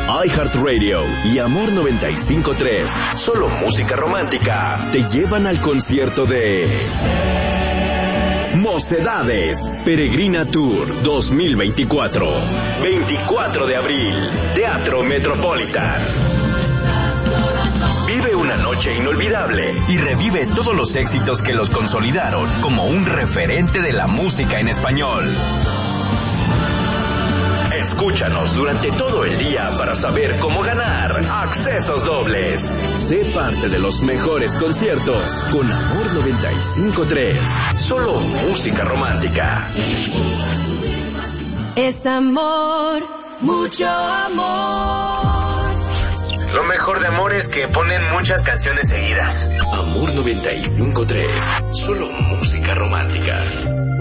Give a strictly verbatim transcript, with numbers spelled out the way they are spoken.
iHeartRadio y Amor noventa y cinco punto tres, solo música romántica, te llevan al concierto de Mocedades, Peregrina Tour dos mil veinticuatro. veinticuatro de abril, Teatro Metropolitan. Vive una noche inolvidable y revive todos los éxitos que los consolidaron como un referente de la música en español. Escúchanos durante todo el día para saber cómo ganar accesos dobles. Sé parte de los mejores conciertos con Amor noventa y cinco punto tres. Solo música romántica. Es amor, mucho amor. Lo mejor de Amor es que ponen muchas canciones seguidas. Amor noventa y cinco punto tres. Solo música romántica.